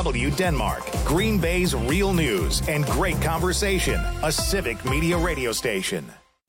KCRW Denmark, Green Bay's real news and great conversation, a civic media radio station.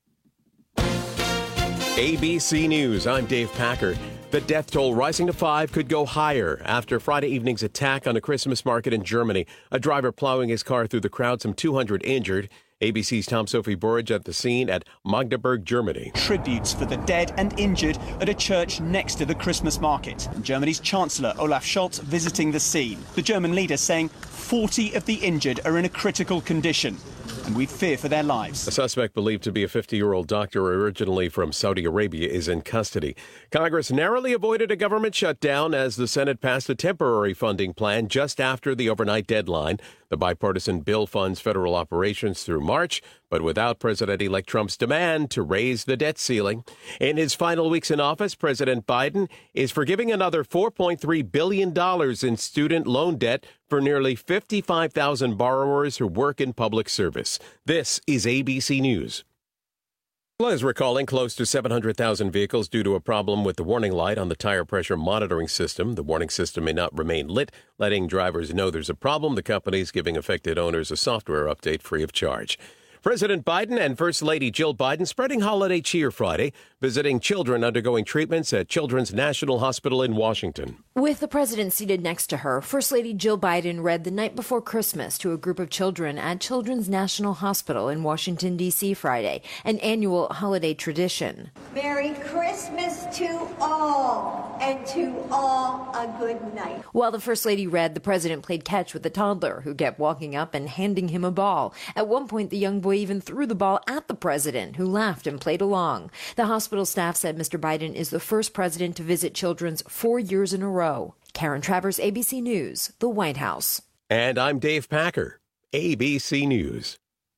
ABC News, I'm Dave Packer. The death toll rising to 5 could go higher after Friday evening's attack on a Christmas market in Germany. A driver plowing his car through the crowd, some 200 injured. ABC's Tom Sophie Burridge at the scene at Magdeburg, Germany. Tributes for the dead and injured at a church next to the Christmas market. Germany's Chancellor Olaf Scholz visiting the scene. The German leader saying 40 of the injured are in a critical condition, and we fear for their lives. A suspect believed to be a 50-year-old doctor originally from Saudi Arabia is in custody. Congress narrowly avoided a government shutdown as the Senate passed a temporary funding plan just after the overnight deadline. The bipartisan bill funds federal operations through March, but without President-elect Trump's demand to raise the debt ceiling. In his final weeks in office, President Biden is forgiving another $4.3 billion in student loan debt for nearly 55,000 borrowers who work in public service. This is ABC News. Tesla is recalling close to 700,000 vehicles due to a problem with the warning light on the tire pressure monitoring system. The warning system may not remain lit, letting drivers know there's a problem. The company is giving affected owners a software update free of charge. President Biden and First Lady Jill Biden spreading holiday cheer Friday, visiting children undergoing treatments at Children's National Hospital in Washington. With the president seated next to her, First Lady Jill Biden read The Night Before Christmas to a group of children at Children's National Hospital in Washington, D.C. Friday, an annual holiday tradition. Merry Christmas to all, and to all a good night. While the First Lady read, the president played catch with the toddler, who kept walking up and handing him a ball. At one point, the young boy even threw the ball at the president, who laughed and played along. The hospital staff said Mr. Biden is the first president to visit Children's 4 years in a row. Karen Travers, ABC News, the White House. And I'm Dave Packer, ABC News.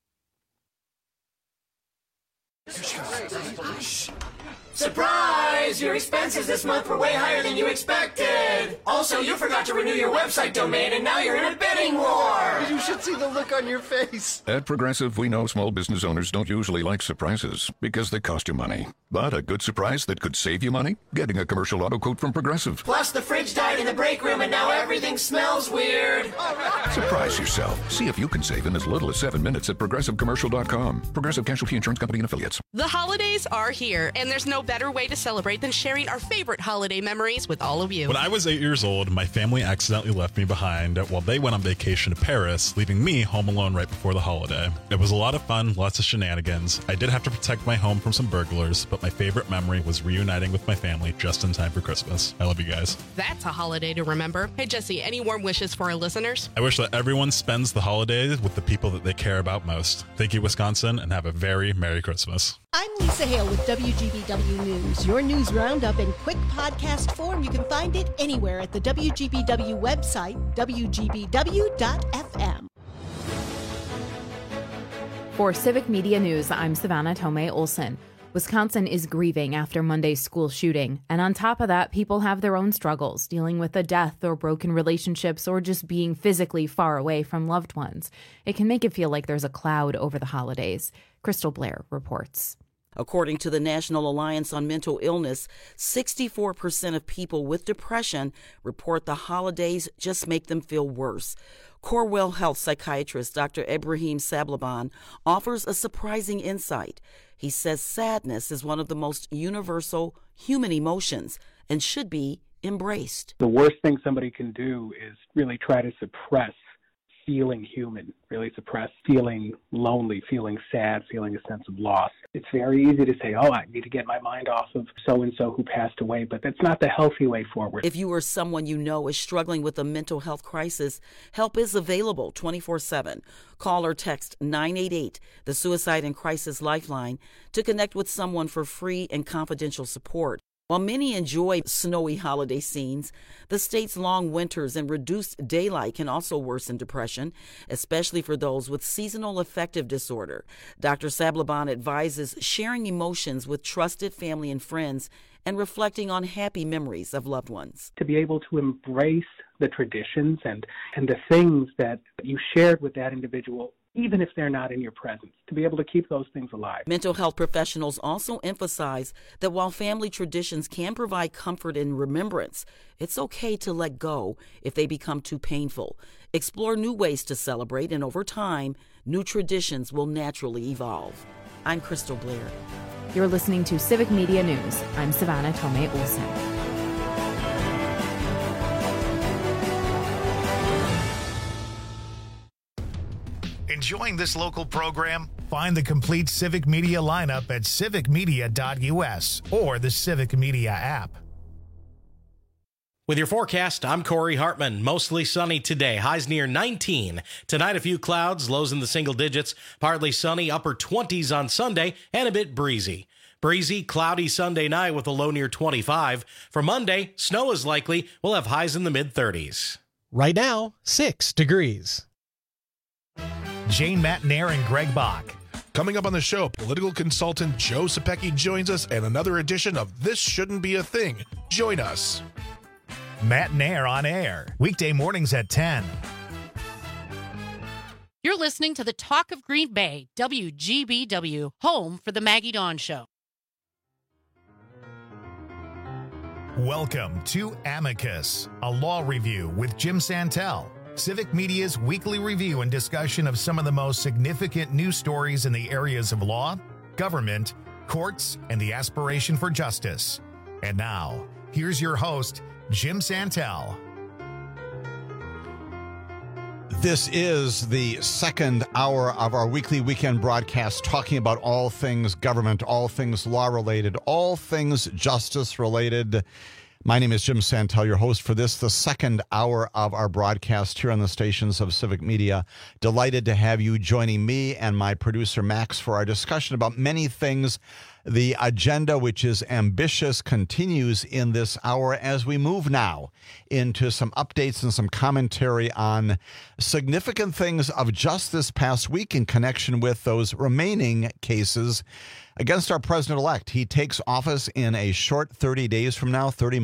Surprise! Your expenses this month were way higher than you expected. Also, you forgot to renew your website domain, and now you're in a bidding war. You should see the look on your face. At Progressive, we know small business owners don't usually like surprises because they cost you money. But a good surprise that could save you money? Getting a commercial auto quote from Progressive. Plus, the fridge died in the break room, and now everything smells weird. Surprise yourself. See if you can save in as little as 7 minutes at ProgressiveCommercial.com. Progressive Casualty Insurance Company and Affiliates. The holidays are here, and there's no better way to celebrate than sharing our favorite holiday memories with all of you. When I was 8 years old, my family accidentally left me behind while they went on vacation to Paris, leaving me home alone right before the holiday. It was a lot of fun, lots of shenanigans. I did have to protect my home from some burglars, but my favorite memory was reuniting with my family just in time for Christmas. I love you guys. That's a holiday to remember. Hey, Jesse, any warm wishes for our listeners? I wish that everyone spends the holidays with the people that they care about most. Thank you, Wisconsin, and have a very Merry Christmas. I'm Lisa Hale with WGBW News. Your news roundup in quick podcast form. You can find it anywhere at the WGBW website, WGBW.fm. For Civic Media News, I'm Savannah Tomei Olson. Wisconsin is grieving after Monday's school shooting. And on top of that, people have their own struggles, dealing with a death or broken relationships or just being physically far away from loved ones. It can make it feel like there's a cloud over the holidays. Crystal Blair reports. According to the National Alliance on Mental Illness, 64% of people with depression report the holidays just make them feel worse. Corewell Health psychiatrist Dr. Ebrahim Sablaban offers a surprising insight. He says sadness is one of the most universal human emotions and should be embraced. The worst thing somebody can do is really try to suppress feeling human, really suppress feeling lonely, feeling sad, feeling a sense of loss. It's very easy to say, oh, I need to get my mind off of so-and-so who passed away, but that's not the healthy way forward. If you or someone you know is struggling with a mental health crisis, help is available 24/7. Call or text 988, the Suicide and Crisis Lifeline, to connect with someone for free and confidential support. While many enjoy snowy holiday scenes, the state's long winters and reduced daylight can also worsen depression, especially for those with seasonal affective disorder. Dr. Sablaban advises sharing emotions with trusted family and friends and reflecting on happy memories of loved ones. To be able to embrace the traditions and the things that you shared with that individual even if they're not in your presence, to be able to keep those things alive. Mental health professionals also emphasize that while family traditions can provide comfort and remembrance, it's okay to let go if they become too painful. Explore new ways to celebrate, and over time, new traditions will naturally evolve. I'm Crystal Blair. You're listening to Civic Media News. I'm Savannah Tomei Olsen. Enjoying this local program? Find the complete Civic Media lineup at civicmedia.us or the Civic Media app. With your forecast, I'm Corey Hartman. Mostly sunny today. Highs near 19. Tonight, a few clouds, lows in the single digits. Partly sunny, upper 20s on Sunday, and a bit breezy. Breezy, cloudy Sunday night with a low near 25. For Monday, snow is likely. We'll have highs in the mid-30s. Right now, 6 degrees. Jane Matnair and Greg Bach. Coming up on the show, political consultant Joe Sapecki joins us and another edition of This Shouldn't Be a Thing. Join us. Matnair on air, weekday mornings at 10. You're listening to the Talk of Green Bay, WGBW, home for the Maggie Dawn Show. Welcome to Amicus, a law review with Jim Santel. Civic Media's weekly review and discussion of some of the most significant news stories in the areas of law, government, courts, and the aspiration for justice. And now, here's your host, Jim Santel. This is the second hour of our weekly weekend broadcast, talking about all things government, all things law-related, all things justice-related. My name is Jim Santel, your host for this, the second hour of our broadcast here on the stations of Civic Media. Delighted to have you joining me and my producer, Max, for our discussion about many things. The agenda, which is ambitious, continues in this hour as we move now into some updates and some commentary on significant things of just this past week in connection with those remaining cases against our president-elect. He takes office in a short 30 days from now, 30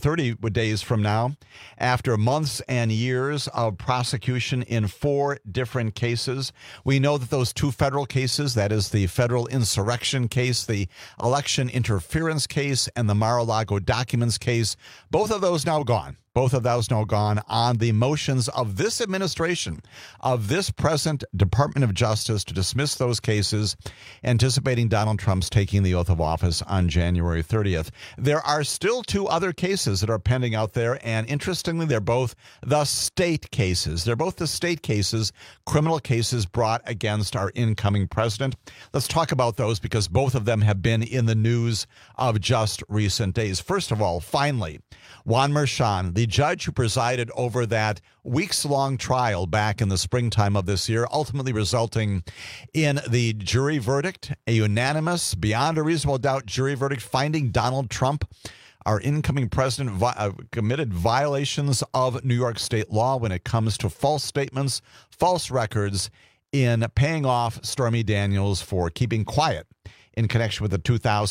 days from now, after months and years of prosecution in 4 different cases. We know that those 2 federal cases, that is the federal insurrection case, the election interference case, and the Mar-a-Lago documents case, both of those now gone. Both of those now gone on the motions of this administration, of this present Department of Justice to dismiss those cases, anticipating Donald Trump's taking the oath of office on January 30th. There are still 2 other cases that are pending out there, and interestingly, they're both the state cases. They're both the state cases, criminal cases brought against our incoming president. Let's talk about those because both of them have been in the news of just recent days. First of all, finally, Juan Merchan, the judge who presided over that weeks-long trial back in the springtime of this year, ultimately resulting in the jury verdict, a unanimous, beyond a reasonable doubt jury verdict, finding Donald Trump, our incoming president, committed violations of New York state law when it comes to false statements, false records, in paying off Stormy Daniels for keeping quiet in connection with the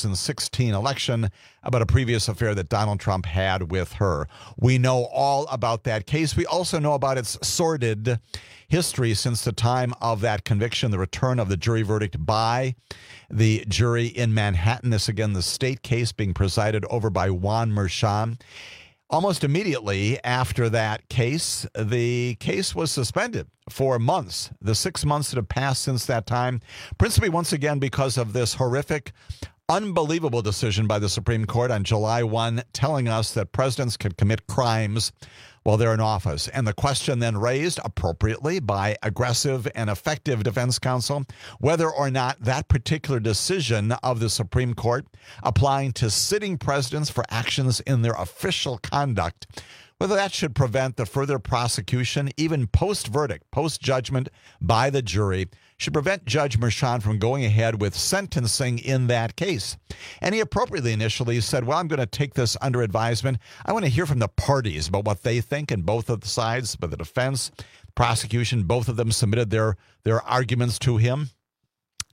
2016 election about a previous affair that Donald Trump had with her. We know all about that case. We also know about its sordid history since the time of that conviction, the return of the jury verdict by the jury in Manhattan. This, again, the state case being presided over by Juan Merchan. Almost immediately after that case, the case was suspended for months, the 6 months that have passed since that time, principally once again because of this horrific, unbelievable decision by the Supreme Court on July 1 telling us that presidents can commit crimes while they're in office. And the question then raised appropriately by aggressive and effective defense counsel, whether or not that particular decision of the Supreme Court applying to sitting presidents for actions in their official conduct, whether that should prevent the further prosecution, even post-verdict, post-judgment by the jury, should prevent Judge Merchan from going ahead with sentencing in that case. And he appropriately initially said, well, I'm going to take this under advisement. I want to hear from the parties about what they think, and both of the sides, but the defense, prosecution, both of them submitted their arguments to him.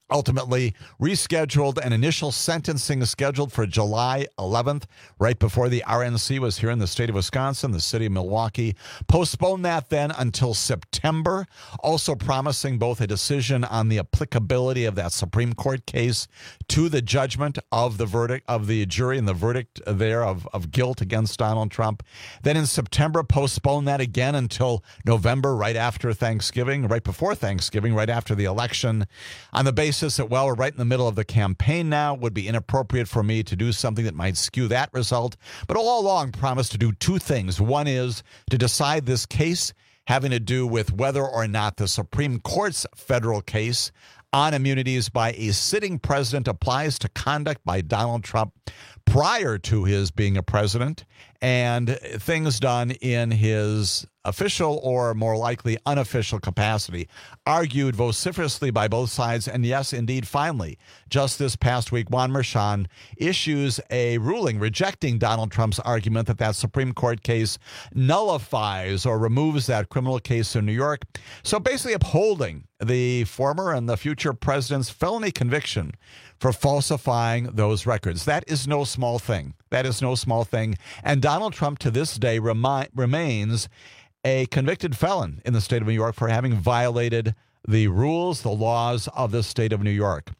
ultimately rescheduled an initial sentencing scheduled for July 11th, right before the RNC was here in the state of Wisconsin, the city of Milwaukee. Postponed that then until September, also promising both a decision on the applicability of that Supreme Court case to the judgment of the verdict of the jury and the verdict there of guilt against Donald Trump. Then in September, postponed that again until November, right after Thanksgiving, right before Thanksgiving, right after the election, on the basis that, well, we're right in the middle of the campaign now, would be inappropriate for me to do something that might skew that result. But all along promised to do two things. One is to decide this case having to do with whether or not the Supreme Court's federal case on immunities by a sitting president applies to conduct by Donald Trump prior to his being a president, and things done in his official or more likely unofficial capacity, argued vociferously by both sides. And yes, indeed, finally, just this past week, Juan Merchan issues a ruling rejecting Donald Trump's argument that that Supreme Court case nullifies or removes that criminal case in New York. So basically upholding the former and the future president's felony conviction for falsifying those records. That is no small thing. That is no small thing. And Donald Trump to this day remains a convicted felon in the state of New York for having violated the rules, the laws of the state of New York.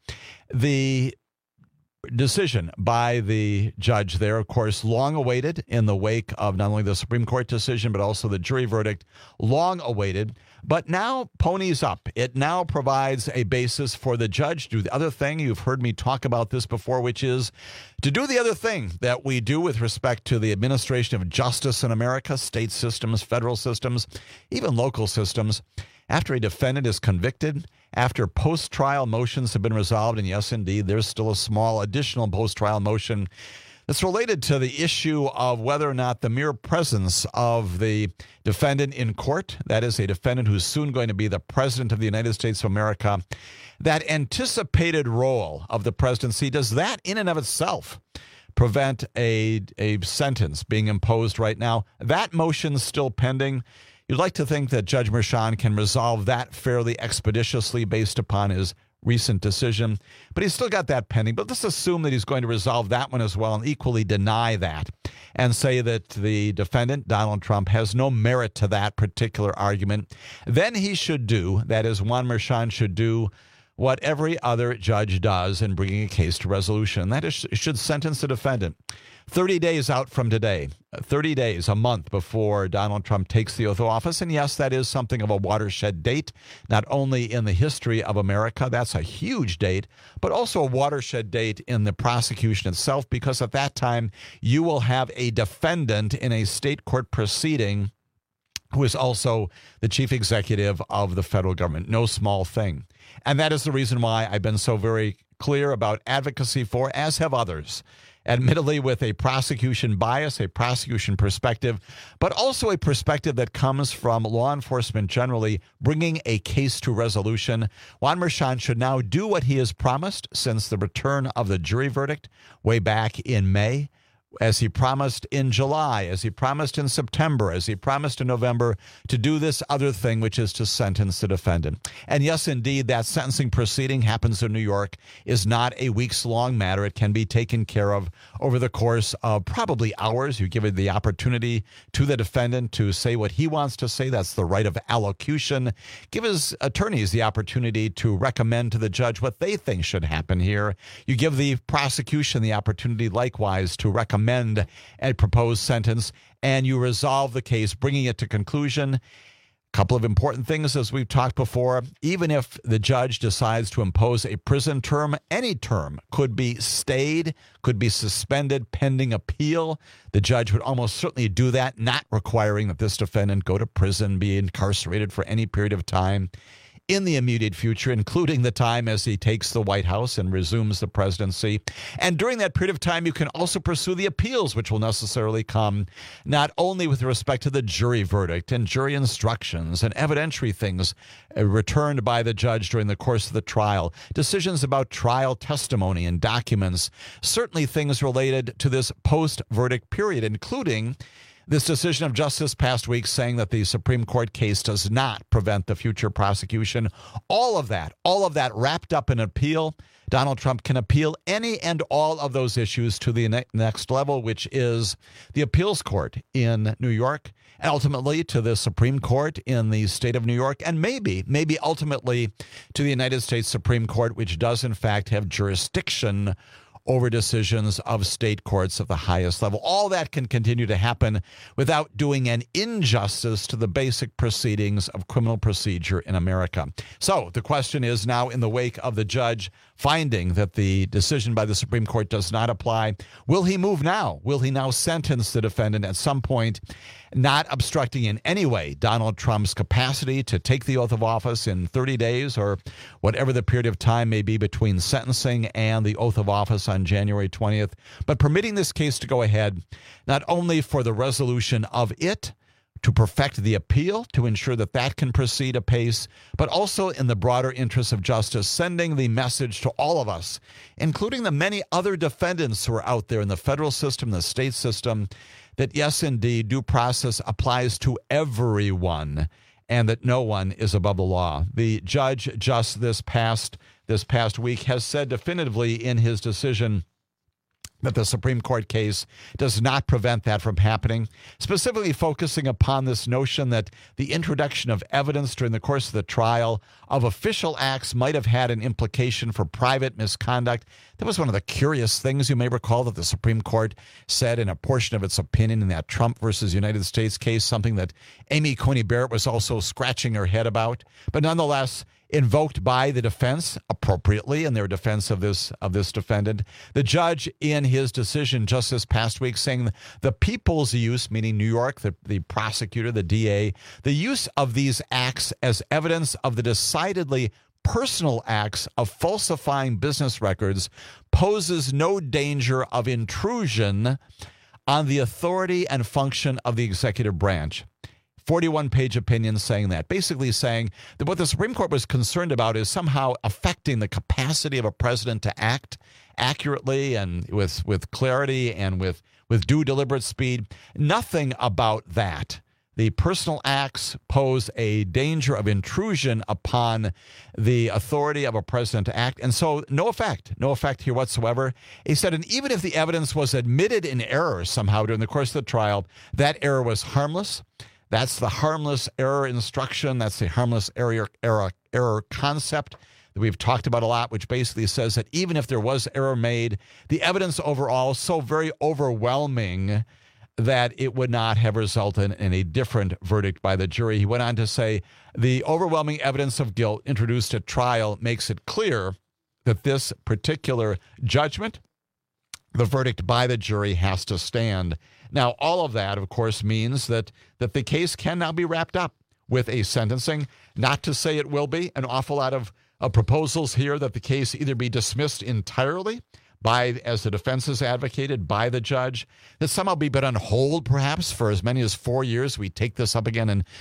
The decision by the judge there, of course, long awaited in the wake of not only the Supreme Court decision, but also the jury verdict, long awaited, but now ponies up. It now provides a basis for the judge to do the other thing. You've heard me talk about this before, which is to do the other thing that we do with respect to the administration of justice in America, state systems, federal systems, even local systems. After a defendant is convicted, after post-trial motions have been resolved, and yes, indeed, there's still a small additional post-trial motion that's related to the issue of whether or not the mere presence of the defendant in court, that is a defendant who's soon going to be the president of the United States of America, that anticipated role of the presidency, does that in and of itself prevent a sentence being imposed right now? That motion's still pending. You'd like to think that Judge Merchan can resolve that fairly expeditiously based upon his recent decision, but he's still got that pending. But let's assume that he's going to resolve that one as well and equally deny that and say that the defendant, Donald Trump, has no merit to that particular argument. Then he should do, that is, Juan Merchan should do what every other judge does in bringing a case to resolution. That is, should sentence the defendant 30 days out from today, 30 days, a month before Donald Trump takes the oath of office. And yes, that is something of a watershed date, not only in the history of America, that's a huge date, but also a watershed date in the prosecution itself, because at that time you will have a defendant in a state court proceeding who is also the chief executive of the federal government. No small thing. And that is the reason why I've been so very clear about advocacy for, as have others, admittedly with a prosecution bias, a prosecution perspective, but also a perspective that comes from law enforcement generally bringing a case to resolution. Juan Merchan should now do what he has promised since the return of the jury verdict way back in May, as he promised in July, as he promised in September, as he promised in November, to do this other thing, which is to sentence the defendant. And yes, indeed, that sentencing proceeding happens in New York, is not a weeks-long matter. It can be taken care of over the course of probably hours. You give it the opportunity to the defendant to say what he wants to say. That's the right of allocution. Give his attorneys the opportunity to recommend to the judge what they think should happen here. You give the prosecution the opportunity likewise to recommend a proposed sentence, and you resolve the case, bringing it to conclusion. A couple of important things, as we've talked before. Even if the judge decides to impose a prison term, any term could be stayed, could be suspended pending appeal. The judge would almost certainly do that, not requiring that this defendant go to prison, be incarcerated for any period of time in the immediate future, including the time as he takes the White House and resumes the presidency. And during that period of time, you can also pursue the appeals, which will necessarily come not only with respect to the jury verdict and jury instructions and evidentiary things returned by the judge during the course of the trial, decisions about trial testimony and documents, certainly things related to this post-verdict period, including This decision of just this past week saying that the Supreme Court case does not prevent the future prosecution, all of that wrapped up in appeal. Donald Trump can appeal any and all of those issues to the next level, which is the appeals court in New York, and ultimately to the Supreme Court in the state of New York, and maybe ultimately to the United States Supreme Court, which does in fact have jurisdiction over decisions of state courts of the highest level. All that can continue to happen without doing an injustice to the basic proceedings of criminal procedure in America. So the question is now, in the wake of the judge finding that the decision by the Supreme Court does not apply, will he move now? Will he now sentence the defendant at some point, not obstructing in any way Donald Trump's capacity to take the oath of office in 30 days or whatever the period of time may be between sentencing and the oath of office on January 20th, but permitting this case to go ahead, not only for the resolution of it, to perfect the appeal, to ensure that that can proceed apace, but also in the broader interest of justice, sending the message to all of us, including the many other defendants who are out there in the federal system, the state system, that yes, indeed, due process applies to everyone and that no one is above the law. The judge just this past week has said definitively in his decision that the Supreme Court case does not prevent that from happening, specifically focusing upon this notion that the introduction of evidence during the course of the trial of official acts might have had an implication for private misconduct. That was one of the curious things, you may recall, that the Supreme Court said in a portion of its opinion in that Trump versus United States case, something that Amy Coney Barrett was also scratching her head about, but nonetheless invoked by the defense appropriately in their defense of this defendant. The judge in his decision just this past week saying the people's use, meaning New York, the prosecutor, the DA, the use of these acts as evidence of the decidedly personal acts of falsifying business records poses no danger of intrusion on the authority and function of the executive branch. 41-page opinion saying that, basically saying that what the Supreme Court was concerned about is somehow affecting the capacity of a president to act accurately and with clarity and with due deliberate speed. Nothing about that. The personal acts pose a danger of intrusion upon the authority of a president to act. And so no effect here whatsoever. He said, and even if the evidence was admitted in error somehow during the course of the trial, that error was harmless. That's the harmless error instruction. That's the harmless error concept that we've talked about a lot, which basically says that even if there was error made, the evidence overall is so very overwhelming that it would not have resulted in a different verdict by the jury. He went on to say the overwhelming evidence of guilt introduced at trial makes it clear that this particular judgment, the verdict by the jury, has to stand. Now, all of that, of course, means that the case can now be wrapped up with a sentencing. Not to say it will be. An awful lot of proposals here that the case either be dismissed entirely by, as the defense has advocated, by the judge, that somehow be put on hold perhaps for as many as 4 years. We take this up again in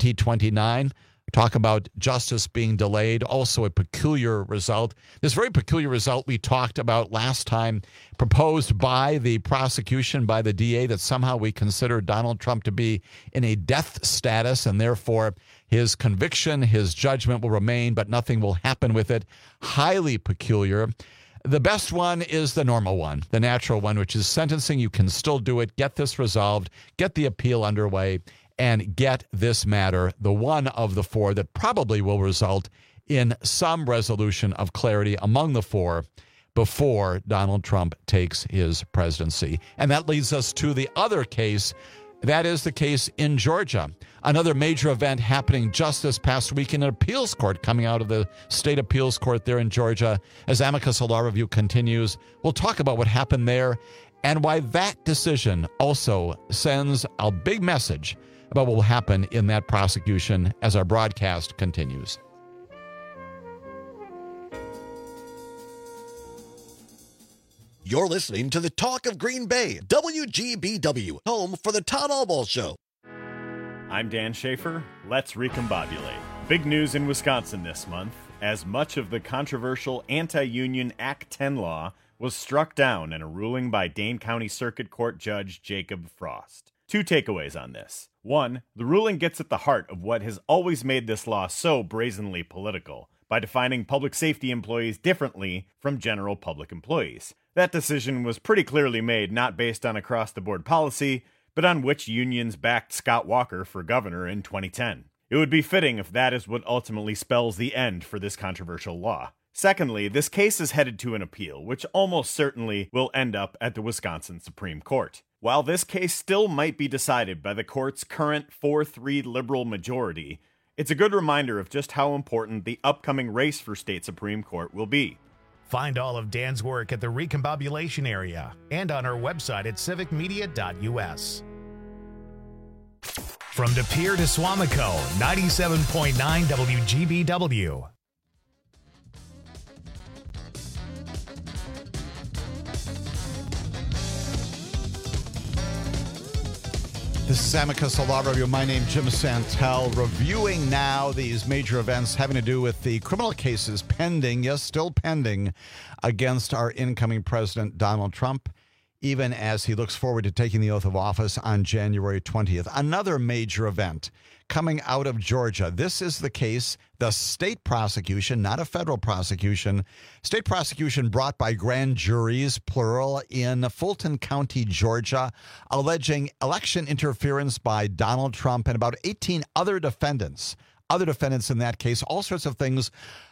2029. Talk about justice being delayed, also a peculiar result. This very peculiar result we talked about last time, proposed by the prosecution, by the DA, that somehow we consider Donald Trump to be in a death status, and therefore his conviction, his judgment will remain, but nothing will happen with it. Highly peculiar. The best one is the normal one, the natural one, which is sentencing. You can still do it. Get this resolved. Get the appeal underway. And get this matter, the one of the four that probably will result in some resolution of clarity among the four before Donald Trump takes his presidency. And that leads us to the other case. That is the case in Georgia. Another major event happening just this past week in an appeals court coming out of the state appeals court there in Georgia. As Amicus Law Review continues, we'll talk about what happened there and why that decision also sends a big message about what will happen in that prosecution as our broadcast continues. You're listening to the Talk of Green Bay, WGBW, home for the Todd Albaugh Show. I'm Dan Schaefer. Let's recombobulate. Big news in Wisconsin this month, as much of the controversial anti-union Act 10 law was struck down in a ruling by Dane County Circuit Court Judge Jacob Frost. Two takeaways on this. One, the ruling gets at the heart of what has always made this law so brazenly political, by defining public safety employees differently from general public employees. That decision was pretty clearly made not based on across-the-board policy, but on which unions backed Scott Walker for governor in 2010. It would be fitting if that is what ultimately spells the end for this controversial law. Secondly, this case is headed to an appeal, which almost certainly will end up at the Wisconsin Supreme Court. While this case still might be decided by the court's current 4-3 liberal majority, it's a good reminder of just how important the upcoming race for state Supreme Court will be. Find all of Dan's work at the Recombobulation area and on our website at civicmedia.us. From De Pere to Swamico, 97.9 WGBW. This is Amicus Law Review. My name is Jim Santel. Reviewing now these major events having to do with the criminal cases pending, yes, still pending, against our incoming president, Donald Trump, even as he looks forward to taking the oath of office on January 20th. Another major event coming out of Georgia. This is the case, the state prosecution, not a federal prosecution, state prosecution brought by grand juries, plural, in Fulton County, Georgia, alleging election interference by Donald Trump and about 18 other defendants. Other defendants in that case, all sorts of things.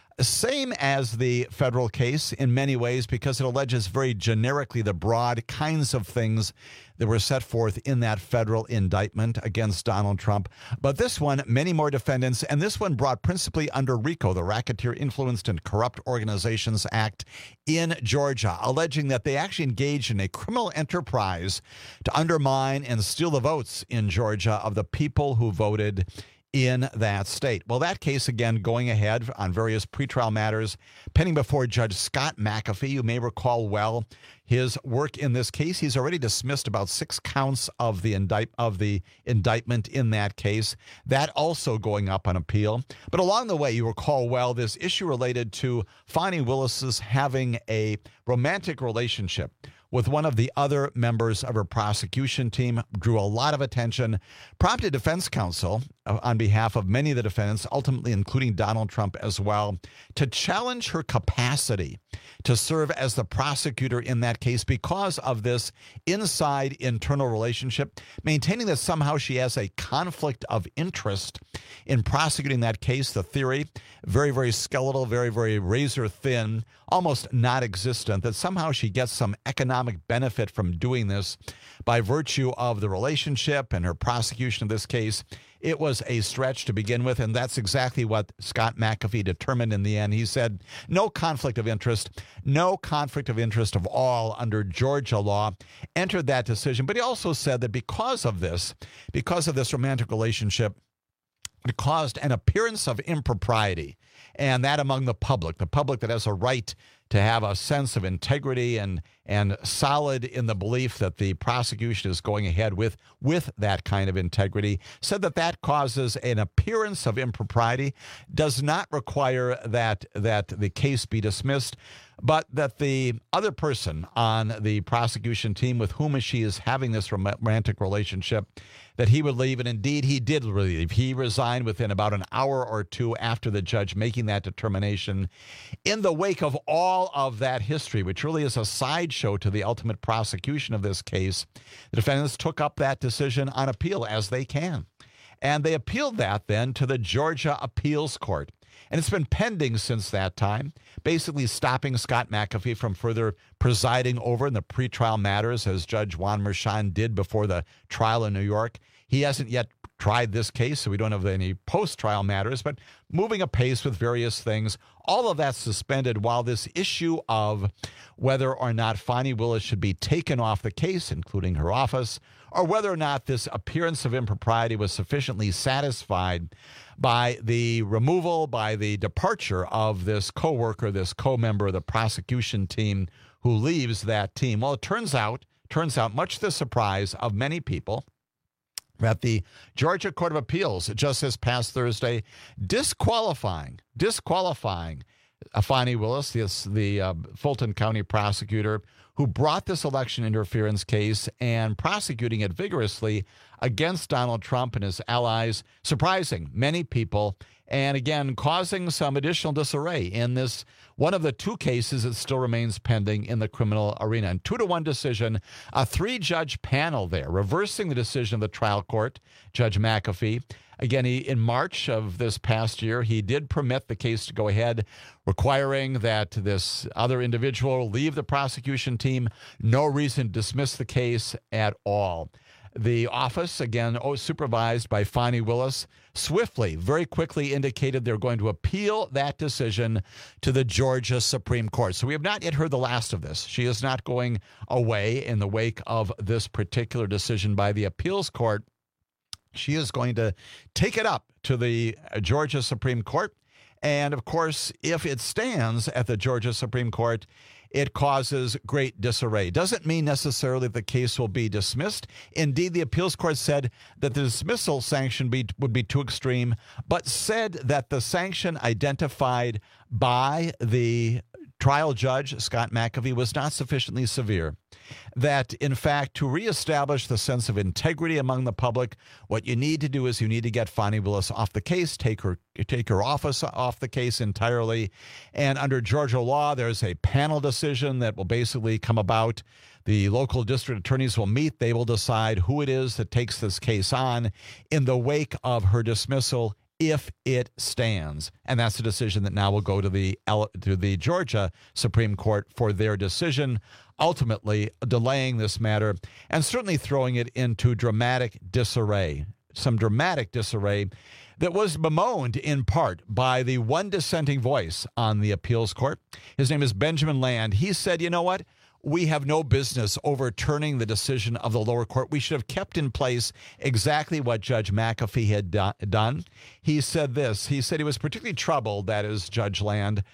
Same as the federal case in many ways, because it alleges very generically the broad kinds of things that were set forth in that federal indictment against Donald Trump. But this one, many more defendants, and this one brought principally under RICO, the Racketeer Influenced and Corrupt Organizations Act in Georgia, alleging that they actually engaged in a criminal enterprise to undermine and steal the votes in Georgia of the people who voted in that state. Well, that case, again, going ahead on various pretrial matters, pending before Judge Scott McAfee. You may recall well his work in this case. He's already dismissed about 6 counts of the indictment in that case. That also going up on appeal. But along the way, you recall well this issue related to Fani Willis's having a romantic relationship with one of the other members of her prosecution team, drew a lot of attention, prompted defense counsel on behalf of many of the defendants, ultimately including Donald Trump as well, to challenge her capacity to serve as the prosecutor in that case because of this inside internal relationship, maintaining that somehow she has a conflict of interest in prosecuting that case. The theory, very, very skeletal, very, very razor thin, almost non-existent, that somehow she gets some economic benefit from doing this by virtue of the relationship and her prosecution of this case. It was a stretch to begin with, and that's exactly what Scott McAfee determined in the end. He said, no conflict of interest of all under Georgia law, entered that decision. But he also said that because of this romantic relationship, it caused an appearance of impropriety, and that among the public that has a right to have a sense of integrity and solid in the belief that the prosecution is going ahead with that kind of integrity, said that causes an appearance of impropriety, does not require that the case be dismissed, but that the other person on the prosecution team with whom she is having this romantic relationship, that he would leave, and indeed he did leave. He resigned within about an hour or two after the judge making that determination. In the wake of all of that history, which really is a sideshow to the ultimate prosecution of this case, the defendants took up that decision on appeal, as they can. And they appealed that then to the Georgia Appeals Court. And it's been pending since that time, basically stopping Scott McAfee from further presiding over in the pretrial matters, as Judge Juan Merchan did before the trial in New York. He hasn't yet tried this case, so we don't have any post-trial matters, but moving apace with various things. All of that suspended while this issue of whether or not Fani Willis should be taken off the case, including her office, or whether or not this appearance of impropriety was sufficiently satisfied by the removal, by the departure of this co-worker, this co-member of the prosecution team who leaves that team. Well, it turns out, much to the surprise of many people, that the Georgia Court of Appeals just this past Thursday disqualifying Fani Willis, the Fulton County prosecutor, who brought this election interference case and prosecuting it vigorously against Donald Trump and his allies, surprising many people, and again, causing some additional disarray in this one of the two cases that still remains pending in the criminal arena. And 2-1 decision, a 3-judge panel there, reversing the decision of the trial court, Judge McAfee. Again, in March of this past year, he did permit the case to go ahead, requiring that this other individual leave the prosecution team. No reason to dismiss the case at all. The office, again, supervised by Fani Willis, swiftly, very quickly indicated they're going to appeal that decision to the Georgia Supreme Court. So we have not yet heard the last of this. She is not going away in the wake of this particular decision by the appeals court. She is going to take it up to the Georgia Supreme Court. And, of course, if it stands at the Georgia Supreme Court, it causes great disarray. Doesn't mean necessarily the case will be dismissed. Indeed, the appeals court said that the dismissal sanction would be too extreme, but said that the sanction identified by the trial judge, Scott McAfee, was not sufficiently severe. That, in fact, to reestablish the sense of integrity among the public, what you need to do is you need to get Fani Willis off the case, take her office off the case entirely. And under Georgia law, there's a panel decision that will basically come about. The local district attorneys will meet. They will decide who it is that takes this case on in the wake of her dismissal, if it stands. And that's the decision that now will go to the Georgia Supreme Court for their decision, ultimately delaying this matter and certainly throwing it into dramatic disarray. Some dramatic disarray that was bemoaned in part by the one dissenting voice on the appeals court. His name is Benjamin Land. He said, you know what? We have no business overturning the decision of the lower court. We should have kept in place exactly what Judge McAfee had done. He said this. He said he was particularly troubled, that is Judge Land,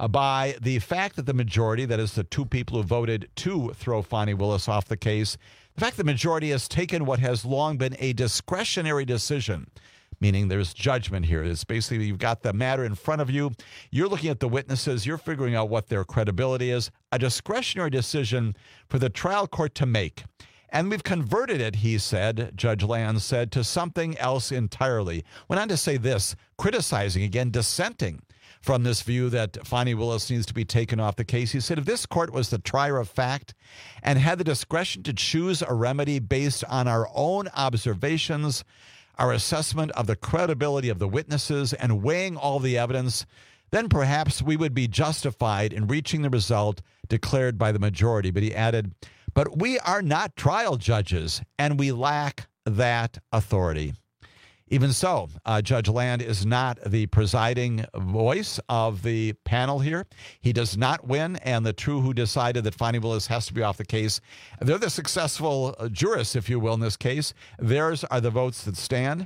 by the fact that the majority, that is the two people who voted to throw Fani Willis off the case, the fact the majority has taken what has long been a discretionary decision, meaning there's judgment here. It's basically you've got the matter in front of you. You're looking at the witnesses. You're figuring out what their credibility is. A discretionary decision for the trial court to make. And we've converted it, he said, Judge Land said, to something else entirely. Went on to say this, criticizing, again, dissenting from this view that Fani Willis needs to be taken off the case. He said, if this court was the trier of fact and had the discretion to choose a remedy based on our own observations, our assessment of the credibility of the witnesses, and weighing all the evidence, then perhaps we would be justified in reaching the result declared by the majority. But he added, but we are not trial judges, and we lack that authority. Even so, Judge Land is not the presiding voice of the panel here. He does not win, and the two who decided that Fani Willis has to be off the case, they're the successful jurists, if you will, in this case. Theirs are the votes that stand.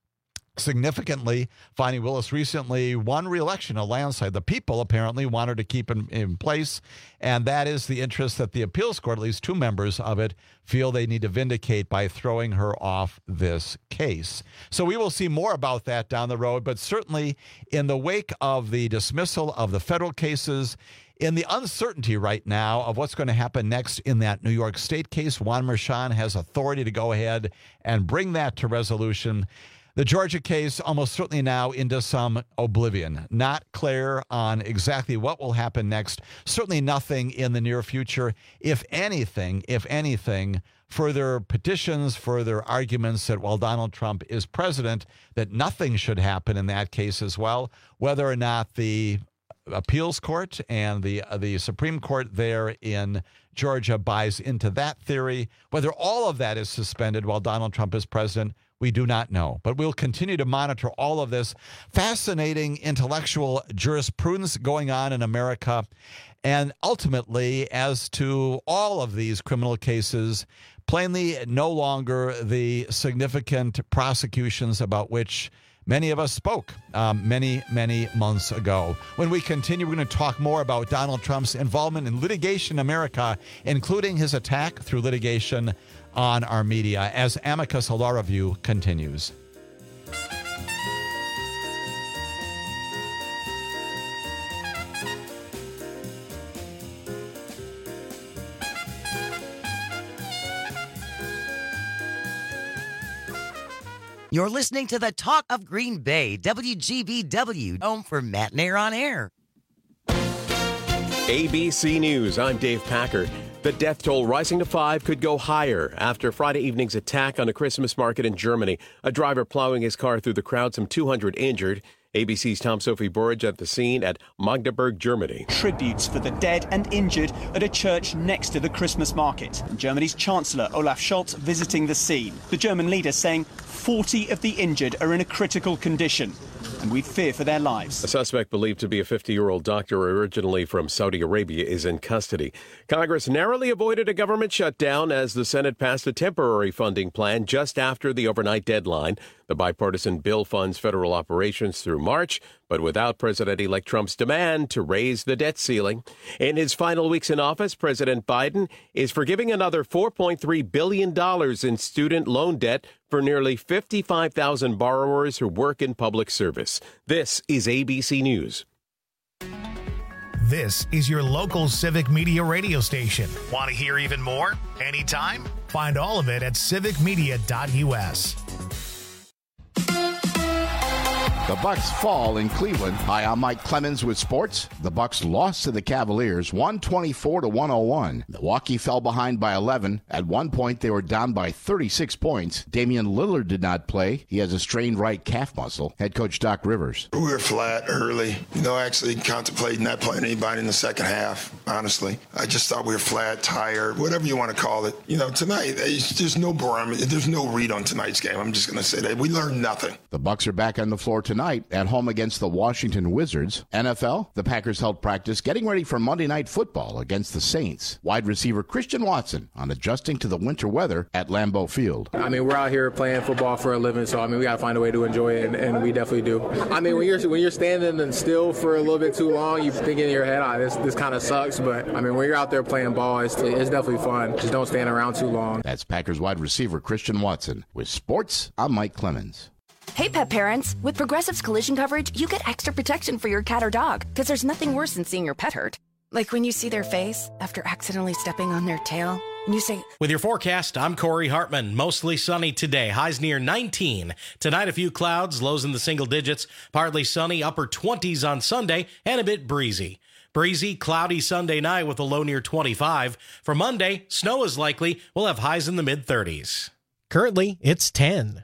Significantly, Fani Willis recently won re-election, a landslide. The people apparently want her to keep in place, and that is the interest that the appeals court, at least two members of it, feel they need to vindicate by throwing her off this case. So we will see more about that down the road, but certainly in the wake of the dismissal of the federal cases, in the uncertainty right now of what's going to happen next in that New York State case, Juan Merchan has authority to go ahead and bring that to resolution. The Georgia case almost certainly now into some oblivion. Not clear on exactly what will happen next. Certainly nothing in the near future. If anything, further petitions, further arguments that while Donald Trump is president, that nothing should happen in that case as well. Whether or not the appeals court and the Supreme Court there in Georgia buys into that theory, whether all of that is suspended while Donald Trump is president, we do not know, but we'll continue to monitor all of this fascinating intellectual jurisprudence going on in America. And ultimately, as to all of these criminal cases, plainly no longer the significant prosecutions about which many of us spoke many months ago. When we continue, we're going to talk more about Donald Trump's involvement in litigation in America, including his attack through litigation on our media, as Amicus Law Review continues. You're listening to the Talk of Green Bay, WGBW, home for Matt Nair on Air. ABC News, I'm Dave Packer. The death toll rising to 5 could go higher after Friday evening's attack on a Christmas market in Germany. A driver plowing his car through the crowd, some 200 injured. ABC's Tom Sophie Burridge at the scene at Magdeburg, Germany. Tributes for the dead and injured at a church next to the Christmas market. Germany's Chancellor Olaf Scholz visiting the scene. The German leader saying 40 of the injured are in a critical condition, and we fear for their lives. A suspect believed to be a 50-year-old doctor originally from Saudi Arabia is in custody. Congress narrowly avoided a government shutdown as the Senate passed a temporary funding plan just after the overnight deadline. The bipartisan bill funds federal operations through March, but without President-elect Trump's demand to raise the debt ceiling. In his final weeks in office, President Biden is forgiving another $4.3 billion in student loan debt for nearly 55,000 borrowers who work in public service. This is ABC News. This is your local Civic Media radio station. Want to hear even more? Anytime? Find all of it at civicmedia.us. The Bucks fall in Cleveland. Hi, I'm Mike Clemens with sports. The Bucks lost to the Cavaliers 124-101. Milwaukee fell behind by 11. At one point, they were down by 36 points. Damian Lillard did not play. He has a strained right calf muscle. Head coach Doc Rivers. We were flat early. Actually contemplating not playing anybody in the second half, honestly. I just thought we were flat, tired, whatever you want to call it. Tonight, there's no barometer. There's no read on tonight's game. I'm just going to say that. We learned nothing. The Bucks are back on the floor tonight at home against the Washington Wizards. NFL, the Packers held practice getting ready for Monday Night Football against the Saints. Wide receiver Christian Watson on adjusting to the winter weather at Lambeau Field. We're out here playing football for a living, so we got to find a way to enjoy it, and we definitely do. When you're standing and still for a little bit too long, you think in your head, this kind of sucks, but when you're out there playing ball, it's definitely fun. Just don't stand around too long. That's Packers wide receiver Christian Watson. With sports, I'm Mike Clemens. Hey, pet parents. With Progressive's collision coverage, you get extra protection for your cat or dog, because there's nothing worse than seeing your pet hurt. Like when you see their face after accidentally stepping on their tail, and you say... With your forecast, I'm Corey Hartman. Mostly sunny today. Highs near 19. Tonight, a few clouds, lows in the single digits. Partly sunny, upper 20s on Sunday, and a bit breezy. Breezy, cloudy Sunday night with a low near 25. For Monday, snow is likely. We'll have highs in the mid-30s. Currently, it's 10.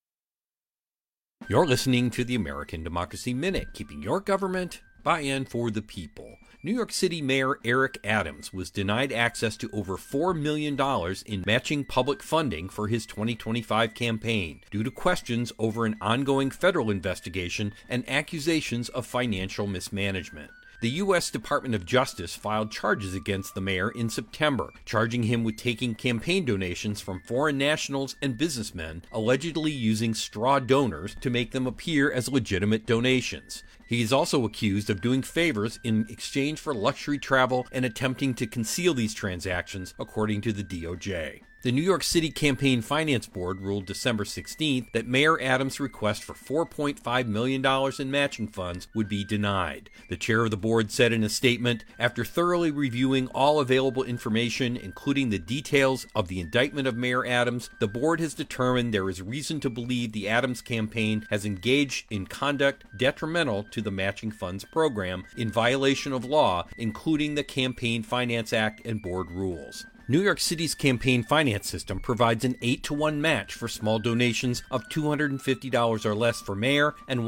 You're listening to the American Democracy Minute, keeping your government by and for the people. New York City Mayor Eric Adams was denied access to over $4 million in matching public funding for his 2025 campaign due to questions over an ongoing federal investigation and accusations of financial mismanagement. The U.S. Department of Justice filed charges against the mayor in September, charging him with taking campaign donations from foreign nationals and businessmen, allegedly using straw donors to make them appear as legitimate donations. He is also accused of doing favors in exchange for luxury travel and attempting to conceal these transactions, according to the DOJ. The New York City Campaign Finance Board ruled December 16th that Mayor Adams' request for $4.5 million in matching funds would be denied. The chair of the board said in a statement, after thoroughly reviewing all available information, including the details of the indictment of Mayor Adams, the board has determined there is reason to believe the Adams campaign has engaged in conduct detrimental to the matching funds program in violation of law, including the Campaign Finance Act and board rules. New York City's campaign finance system provides an 8-to-1 match for small donations of $250 or less for mayor and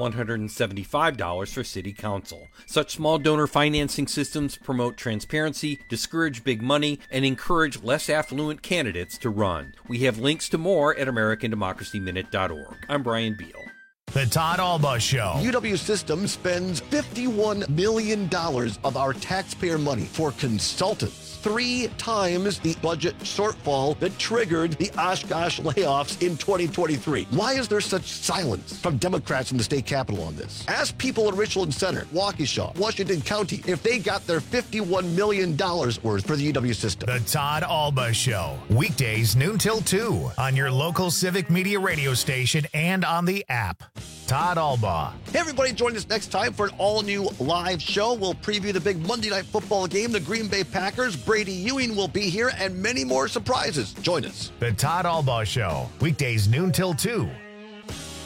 $175 for city council. Such small donor financing systems promote transparency, discourage big money, and encourage less affluent candidates to run. We have links to more at AmericanDemocracyMinute.org. I'm Brian Beal. The Todd Alba Show. UW System spends $51 million of our taxpayer money for consultants. 3 times the budget shortfall that triggered the Oshkosh layoffs in 2023. Why is there such silence from Democrats in the state capitol on this? Ask people in Richland Center, Waukesha, Washington County, if they got their $51 million worth for the UW System. The Todd Alba Show. Weekdays noon till 2 on your local Civic Media radio station and on the app. Todd Alba. Hey, everybody, join us next time for an all-new live show. We'll preview the big Monday Night Football game, the Green Bay Packers. Brady Ewing will be here, and many more surprises. Join us. The Todd Alba Show. Weekdays noon till 2.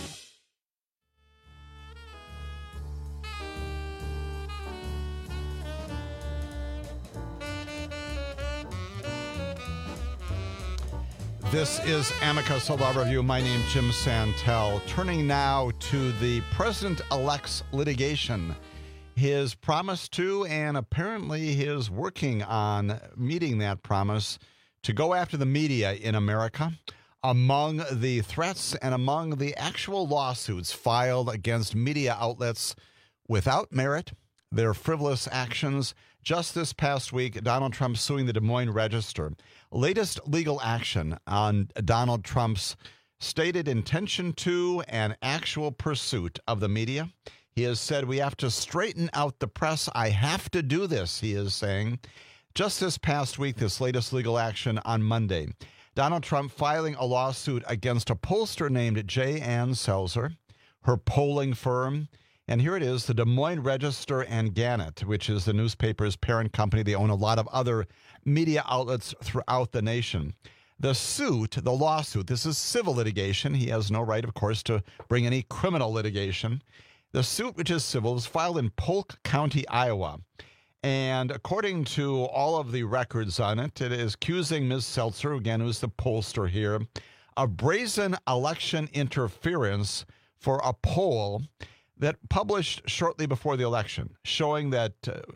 This is Amicus, a law review. My name's Jim Santel. Turning now to the president-elect's litigation. His promise to, and apparently his working on meeting that promise, to go after the media in America. Among the threats and among the actual lawsuits filed against media outlets without merit, their frivolous actions. Just this past week, Donald Trump suing the Des Moines Register. Latest legal action on Donald Trump's stated intention to and actual pursuit of the media. He has said, we have to straighten out the press. I have to do this, he is saying. Just this past week, this latest legal action on Monday, Donald Trump filing a lawsuit against a pollster named J. Ann Selzer, her polling firm. And here it is, the Des Moines Register and Gannett, which is the newspaper's parent company. They own a lot of other media outlets throughout the nation. The lawsuit, this is civil litigation. He has no right, of course, to bring any criminal litigation. The suit, which is civil, was filed in Polk County, Iowa. And according to all of the records on it, it is accusing Ms. Selzer, again, who's the pollster here, of brazen election interference for a poll that published shortly before the election, showing that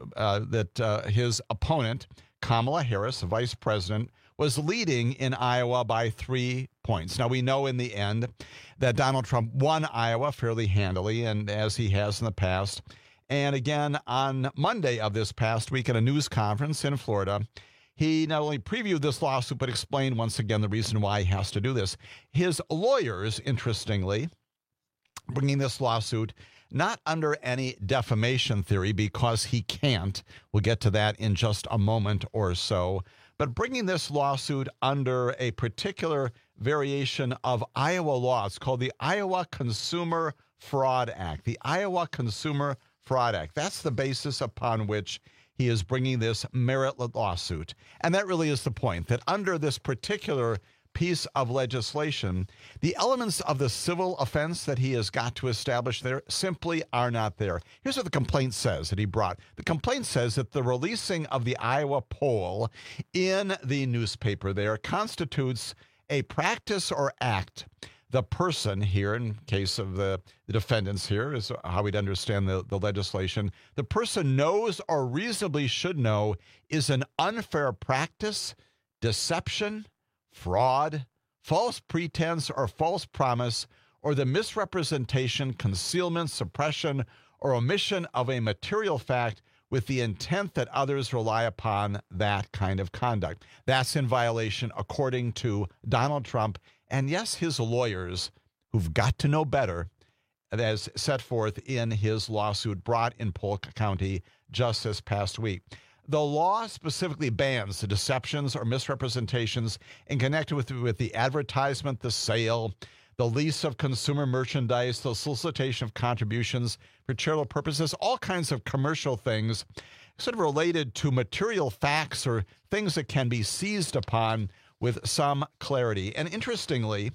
his opponent, Kamala Harris, the vice president, was leading in Iowa by 3 points. Now, we know in the end that Donald Trump won Iowa fairly handily, and as he has in the past. And again, on Monday of this past week at a news conference in Florida, he not only previewed this lawsuit, but explained once again the reason why he has to do this. His lawyers, interestingly, bringing this lawsuit not under any defamation theory, because he can't. We'll get to that in just a moment or so. But bringing this lawsuit under a particular variation of Iowa law. It's called the Iowa Consumer Fraud Act. The Iowa Consumer Fraud Act. That's the basis upon which he is bringing this meritless lawsuit. And that really is the point, that under this particular piece of legislation, the elements of the civil offense that he has got to establish there simply are not there. Here's what the complaint says that he brought. The complaint says that the releasing of the Iowa poll in the newspaper there constitutes a practice or act. The person here, in case of the defendants here, is how we'd understand the legislation, the person knows or reasonably should know is an unfair practice, deception, fraud, false pretense or false promise, or the misrepresentation, concealment, suppression, or omission of a material fact with the intent that others rely upon that kind of conduct. That's in violation, according to Donald Trump, and yes, his lawyers, who've got to know better, as set forth in his lawsuit brought in Polk County just this past week. The law specifically bans the deceptions or misrepresentations in connection with the advertisement, the sale, the lease of consumer merchandise, the solicitation of contributions for charitable purposes, all kinds of commercial things sort of related to material facts or things that can be seized upon with some clarity. And interestingly,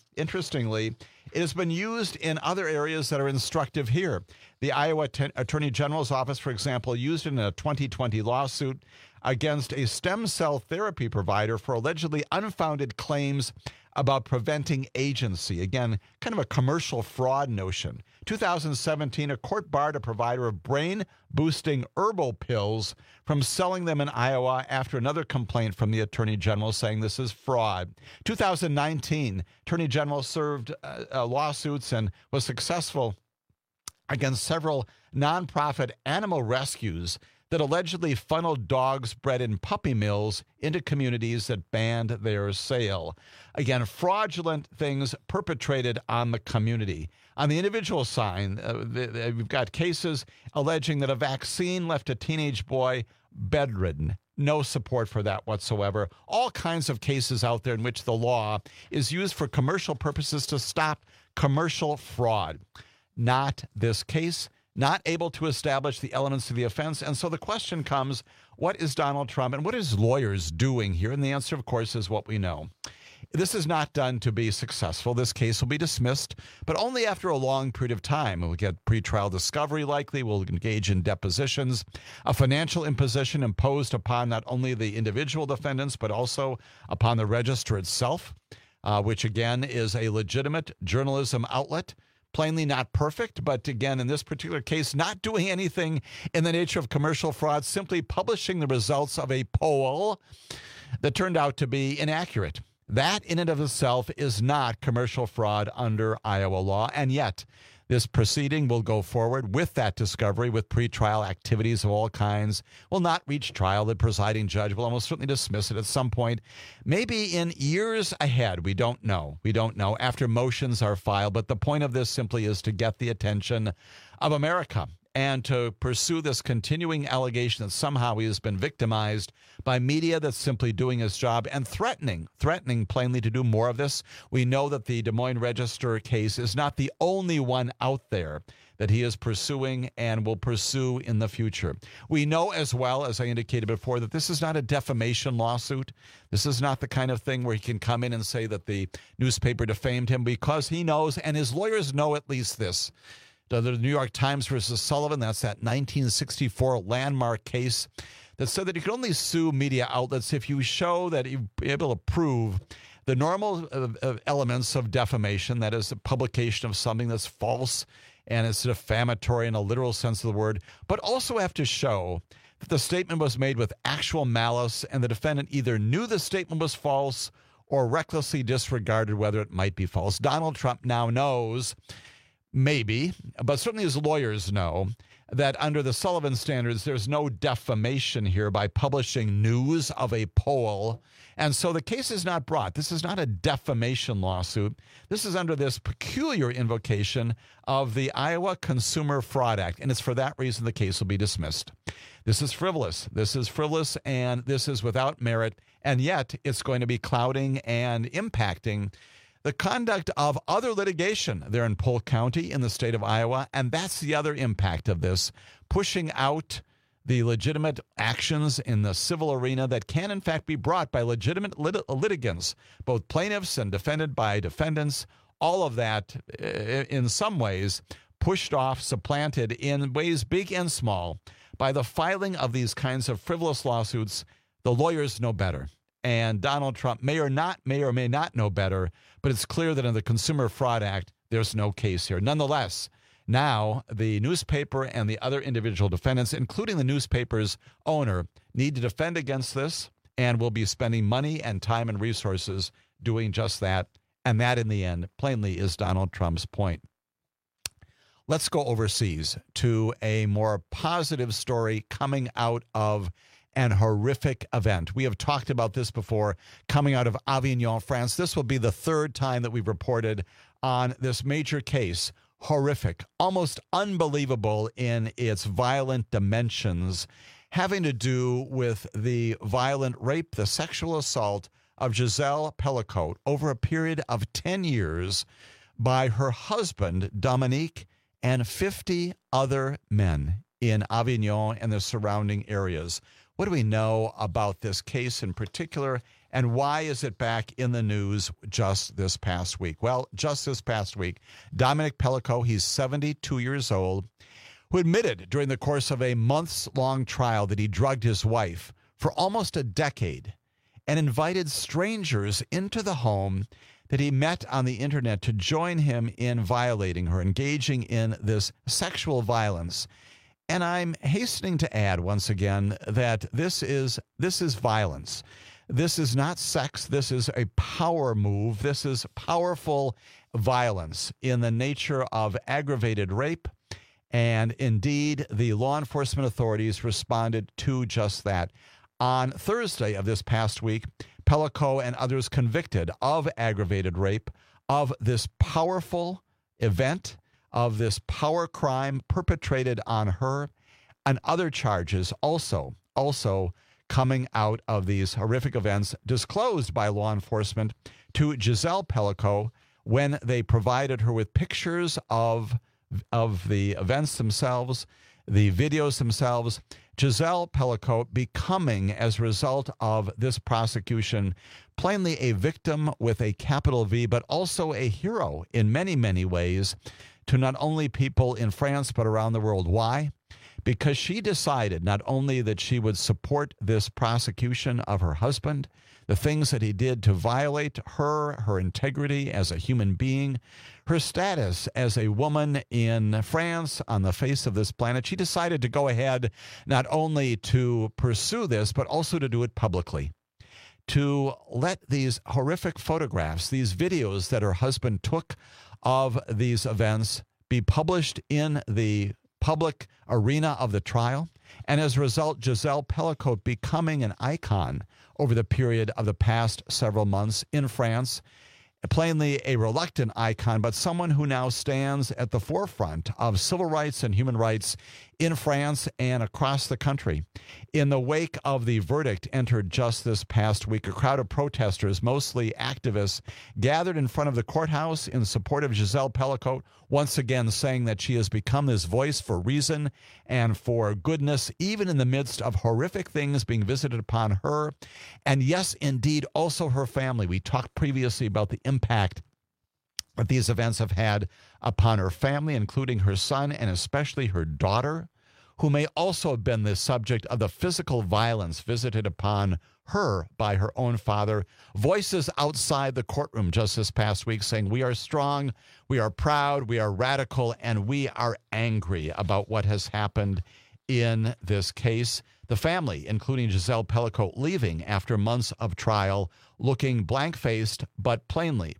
it has been used in other areas that are instructive here. The Iowa Attorney General's office, for example, used it in a 2020 lawsuit against a stem cell therapy provider for allegedly unfounded claims about preventing agency. Again, kind of a commercial fraud notion. 2017, a court barred a provider of brain-boosting herbal pills from selling them in Iowa after another complaint from the Attorney General saying this is fraud. 2019, Attorney General served lawsuits and was successful against several nonprofit animal rescues that allegedly funneled dogs bred in puppy mills into communities that banned their sale. Again, fraudulent things perpetrated on the community. On the individual side, we've got cases alleging that a vaccine left a teenage boy bedridden. No support for that whatsoever. All kinds of cases out there in which the law is used for commercial purposes to stop commercial fraud. Not this case. Not able to establish the elements of the offense. And so the question comes, what is Donald Trump and what is his lawyers doing here? And the answer, of course, is what we know. This is not done to be successful. This case will be dismissed, but only after a long period of time. We'll get pretrial discovery likely. We'll engage in depositions, a financial imposition imposed upon not only the individual defendants, but also upon the register itself. which again is a legitimate journalism outlet. Plainly not perfect, but again, in this particular case, not doing anything in the nature of commercial fraud, simply publishing the results of a poll that turned out to be inaccurate. That in and of itself is not commercial fraud under Iowa law, and yet this proceeding will go forward with that discovery, with pretrial activities of all kinds. Will not reach trial. The presiding judge will almost certainly dismiss it at some point, maybe in years ahead. We don't know. We don't know after motions are filed. But the point of this simply is to get the attention of America and to pursue this continuing allegation that somehow he has been victimized by media that's simply doing his job and threatening plainly to do more of this. We know that the Des Moines Register case is not the only one out there that he is pursuing and will pursue in the future. We know as well, as I indicated before, that this is not a defamation lawsuit. This is not the kind of thing where he can come in and say that the newspaper defamed him, because he knows, and his lawyers know at least this. The New York Times versus Sullivan, that's that 1964 landmark case that said that you can only sue media outlets if you show that you're able to prove the normal elements of defamation, that is, the publication of something that's false and it's defamatory in a literal sense of the word, but also have to show that the statement was made with actual malice and the defendant either knew the statement was false or recklessly disregarded whether it might be false. Donald Trump now knows, maybe, but certainly his lawyers know, that under the Sullivan standards, there's no defamation here by publishing news of a poll. And so the case is not brought. This is not a defamation lawsuit. This is under this peculiar invocation of the Iowa Consumer Fraud Act. And it's for that reason the case will be dismissed. This is frivolous. This is frivolous, and this is without merit. And yet it's going to be clouding and impacting the conduct of other litigation there in Polk County in the state of Iowa. And that's the other impact of this, pushing out the legitimate actions in the civil arena that can, in fact, be brought by legitimate litigants, both plaintiffs and defended by defendants. All of that, in some ways, pushed off, supplanted in ways big and small by the filing of these kinds of frivolous lawsuits. The lawyers know better. And Donald Trump may or may not know better, but it's clear that in the Consumer Fraud Act, there's no case here. Nonetheless, now the newspaper and the other individual defendants, including the newspaper's owner, need to defend against this and will be spending money and time and resources doing just that. And that, in the end, plainly is Donald Trump's point. Let's go overseas to a more positive story coming out of an horrific event. We have talked about this before, coming out of Avignon, France. This will be the third time that we've reported on this major case. Horrific, almost unbelievable in its violent dimensions, having to do with the violent rape, the sexual assault of Giselle Pellicotte over a period of 10 years by her husband, Dominique, and 50 other men in Avignon and the surrounding areas. What do we know about this case in particular, and why is it back in the news just this past week? Well, just this past week, Dominique Pellicotte, he's 72 years old, who admitted during the course of a months-long trial that he drugged his wife for almost a decade and invited strangers into the home that he met on the internet to join him in violating her, engaging in this sexual violence. And I'm hastening to add once again that this is violence. This is not sex. This is a power move. This is powerful violence in the nature of aggravated rape. And indeed, the law enforcement authorities responded to just that. On Thursday of this past week, Pellicotte and others convicted of aggravated rape of this powerful event, of this power crime perpetrated on her, and other charges also coming out of these horrific events disclosed by law enforcement to Giselle Pellicotte when they provided her with pictures of the events themselves, the videos themselves. Giselle Pellicotte becoming, as a result of this prosecution, plainly a victim with a capital V, but also a hero in many, many ways to not only people in France, but around the world. Why? because she decided not only that she would support this prosecution of her husband, the things that he did to violate her integrity as a human being, her status as a woman in France on the face of this planet. She decided to go ahead not only to pursue this, but also to do it publicly, to let these horrific photographs, these videos that her husband took of these events be published in the public arena of the trial. And as a result, Giselle Pellicotte becoming an icon over the period of the past several months in France, plainly a reluctant icon, but someone who now stands at the forefront of civil rights and human rights in France and across the country. In the wake of the verdict entered just this past week, a crowd of protesters, mostly activists, gathered in front of the courthouse in support of Giselle Pellicotte, once again saying that she has become this voice for reason and for goodness, even in the midst of horrific things being visited upon her. And yes, indeed, also her family. We talked previously about the impact that these events have had upon her family, including her son and especially her daughter, who may also have been the subject of the physical violence visited upon her by her own father. Voices outside the courtroom just this past week saying, we are strong, we are proud, we are radical, and we are angry about what has happened in this case. The family, including Giselle Pellicotte, leaving after months of trial, looking blank-faced, but plainly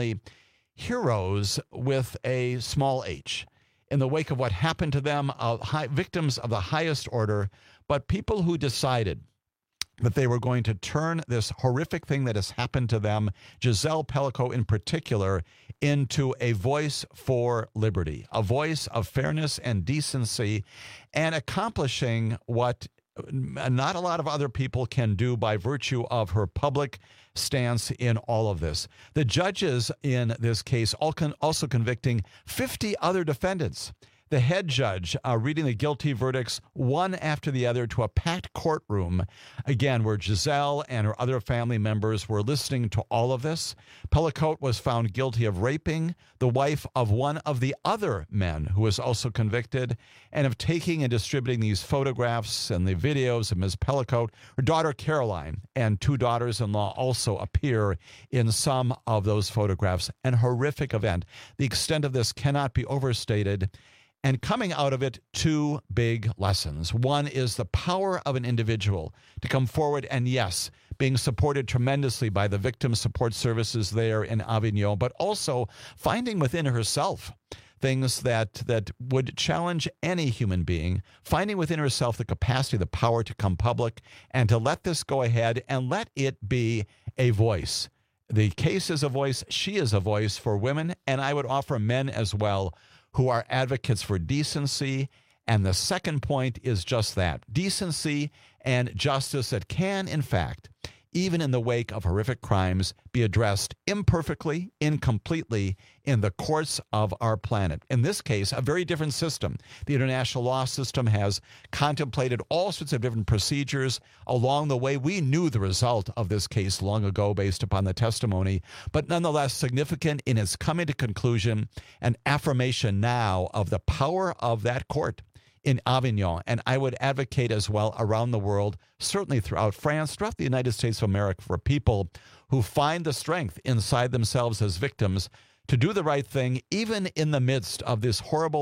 heroes with a small h, in the wake of what happened to them, victims of the highest order, but people who decided that they were going to turn this horrific thing that has happened to them, Giselle Pellicotte in particular, into a voice for liberty, a voice of fairness and decency, and accomplishing what not a lot of other people can do by virtue of her public stance in all of this. The judges in this case also convicting 50 other defendants. The head judge reading the guilty verdicts one after the other to a packed courtroom, again, where Giselle and her other family members were listening to all of this. Pellicotte was found guilty of raping the wife of one of the other men who was also convicted, and of taking and distributing these photographs and the videos of Ms. Pellicotte. Her daughter Caroline and two daughters-in-law also appear in some of those photographs. An horrific event. The extent of this cannot be overstated. And coming out of it, two big lessons. One is the power of an individual to come forward and, yes, being supported tremendously by the victim support services there in Avignon, but also finding within herself things that would challenge any human being, finding within herself the capacity, the power to come public and to let this go ahead and let it be a voice. The case is a voice. She is a voice for women, and I would offer men as well, who are advocates for decency. And the second point is just that, decency and justice that can, in fact, even in the wake of horrific crimes, be addressed imperfectly, incompletely in the courts of our planet. In this case, a very different system. The international law system has contemplated all sorts of different procedures along the way. We knew the result of this case long ago based upon the testimony, but nonetheless significant in its coming to conclusion, an affirmation now of the power of that court in Avignon. And I would advocate as well around the world, certainly throughout France, throughout the United States of America, for people who find the strength inside themselves as victims to do the right thing, even in the midst of this horrible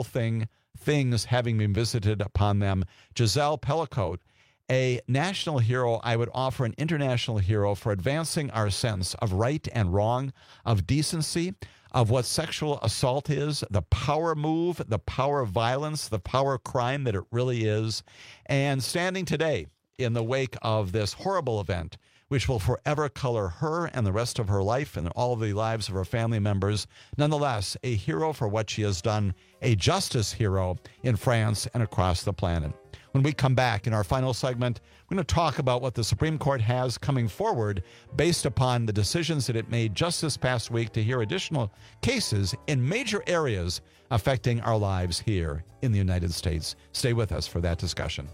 things having been visited upon them. Giselle Pellicotte, a national hero, I would offer an international hero for advancing our sense of right and wrong, of decency, of what sexual assault is, the power move, the power of violence, the power crime that it really is, and standing today in the wake of this horrible event, which will forever color her and the rest of her life and all of the lives of her family members. Nonetheless, a hero for what she has done, a justice hero in France and across the planet. When we come back in our final segment, we're going to talk about what the Supreme Court has coming forward based upon the decisions that it made just this past week to hear additional cases in major areas affecting our lives here in the United States. Stay with us for that discussion.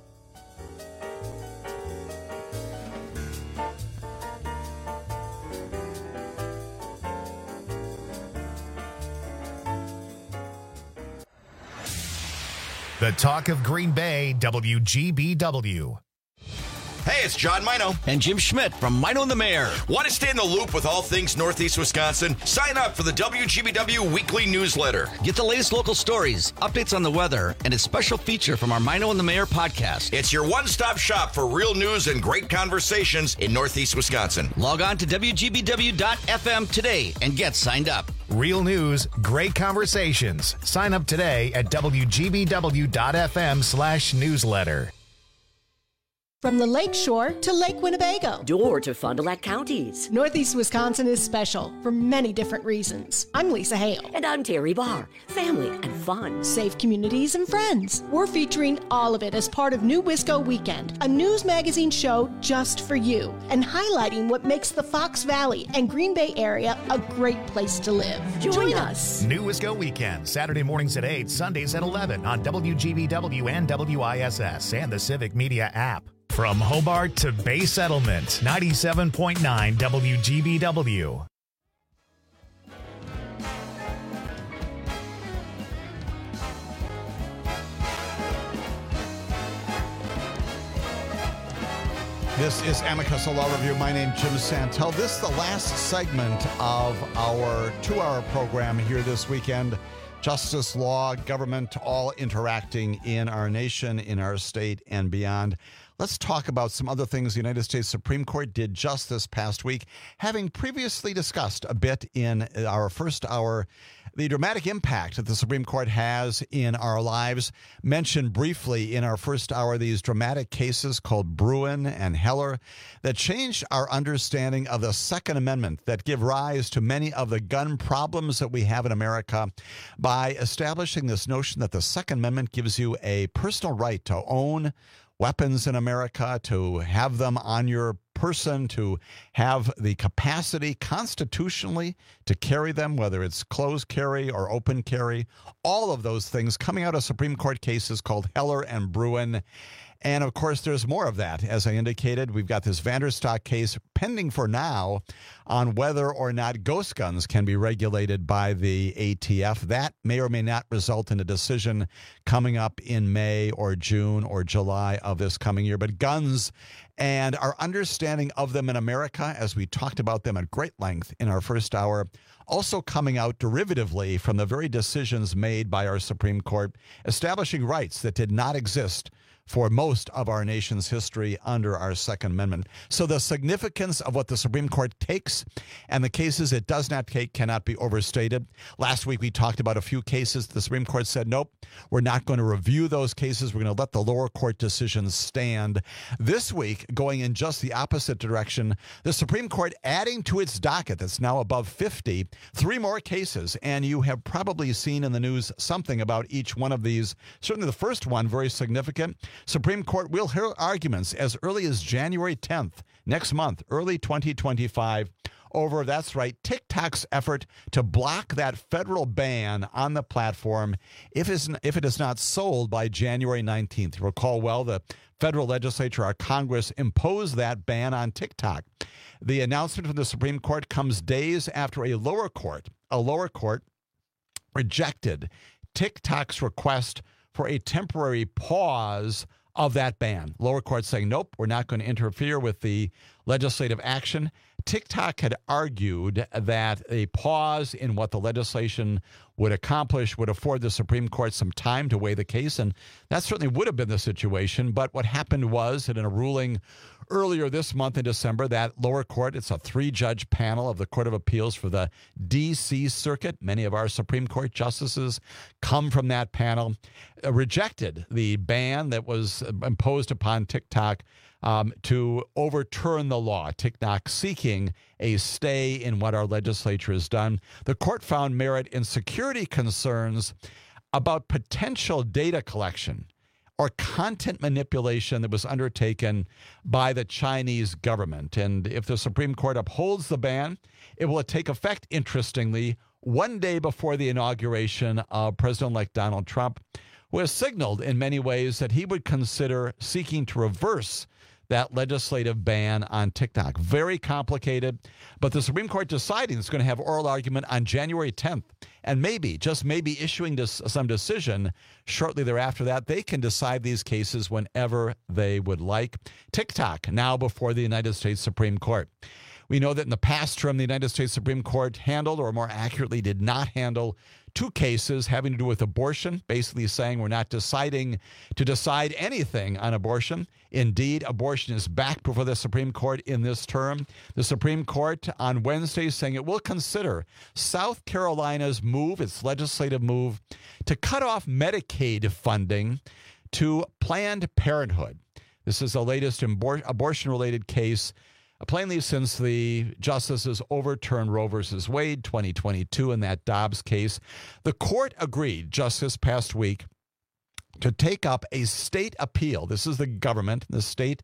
The talk of Green Bay, WGBW. Hey, it's John Mino. And Jim Schmidt from Mino and the Mayor. Want to stay in the loop with all things Northeast Wisconsin? Sign up for the WGBW weekly newsletter. Get the latest local stories, updates on the weather, and a special feature from our Mino and the Mayor podcast. It's your one-stop shop for real news and great conversations in Northeast Wisconsin. Log on to WGBW.FM today and get signed up. Real news, great conversations. Sign up today at WGBW.FM/newsletter. From the Lake Shore to Lake Winnebago. Door to Fond du Lac counties. Northeast Wisconsin is special for many different reasons. I'm Lisa Hale. And I'm Terry Barr. Family and fun. Safe communities and friends. We're featuring all of it as part of New Wisco Weekend, a news magazine show just for you, and highlighting what makes the Fox Valley and Green Bay area a great place to live. Join us. New Wisco Weekend, Saturday mornings at 8, Sundays at 11 on WGBW and WISS and the Civic Media app. From Hobart to Bay Settlement, 97.9 WGBW. This is Amicus Law Review. My name is Jim Santel. This is the last segment of our 2-hour program here this weekend. Justice, law, government, all interacting in our nation, in our state, and beyond. Let's talk about some other things the United States Supreme Court did just this past week, having previously discussed a bit in our first hour the dramatic impact that the Supreme Court has in our lives. Mentioned briefly in our first hour these dramatic cases called Bruen and Heller that changed our understanding of the Second Amendment, that give rise to many of the gun problems that we have in America by establishing this notion that the Second Amendment gives you a personal right to own weapons in America, to have them on your person, to have the capacity constitutionally to carry them, whether it's closed carry or open carry, all of those things coming out of Supreme Court cases called Heller and Bruen. And, of course, there's more of that. As I indicated, we've got this Vanderstock case pending for now on whether or not ghost guns can be regulated by the ATF. That may or may not result in a decision coming up in May or June or July of this coming year. But guns and our understanding of them in America, as we talked about them at great length in our first hour, also coming out derivatively from the very decisions made by our Supreme Court, establishing rights that did not exist for most of our nation's history under our Second Amendment. So the significance of what the Supreme Court takes and the cases it does not take cannot be overstated. Last week we talked about a few cases. The Supreme Court said, nope, we're not going to review those cases. We're going to let the lower court decisions stand. This week, going in just the opposite direction, the Supreme Court adding to its docket that's now above 50, 3 more cases. And you have probably seen in the news something about each one of these. Certainly the first one, very significant. Supreme Court will hear arguments as early as January 10th, next month, early 2025, over, that's right, TikTok's effort to block that federal ban on the platform if it is not sold by January 19th. You recall well, the federal legislature, our Congress, imposed that ban on TikTok. The announcement from the Supreme Court comes days after a lower court rejected TikTok's request for a temporary pause of that ban. Lower court saying, nope, we're not going to interfere with the legislative action. TikTok had argued that a pause in what the legislation would accomplish would afford the Supreme Court some time to weigh the case, and that certainly would have been the situation. But what happened was that in a ruling earlier this month in December, that lower court, it's a 3-judge panel of the Court of Appeals for the D.C. Circuit. Many of our Supreme Court justices come from that panel, rejected the ban that was imposed upon TikTok to overturn the law. TikTok seeking a stay in what our legislature has done. The court found merit in security concerns about potential data collection or content manipulation that was undertaken by the Chinese government. And if the Supreme Court upholds the ban, it will take effect, interestingly, one day before the inauguration of President-elect Donald Trump, who has signaled in many ways that he would consider seeking to reverse that legislative ban on TikTok. Very complicated, but the Supreme Court deciding it's going to have oral argument on January 10th, and maybe, just maybe, issuing some decision shortly thereafter. That they can decide these cases whenever they would like. TikTok now before the United States Supreme Court. We know that in the past term, the United States Supreme Court handled, or more accurately, did not handle, 2 cases having to do with abortion, basically saying we're not deciding to decide anything on abortion. Indeed, abortion is back before the Supreme Court in this term. The Supreme Court on Wednesday saying it will consider South Carolina's move, its legislative move, to cut off Medicaid funding to Planned Parenthood. This is the latest abortion-related case, plainly since the justices overturned Roe v. Wade 2022 in that Dobbs case. The court agreed just this past week to take up a state appeal. This is the government, the state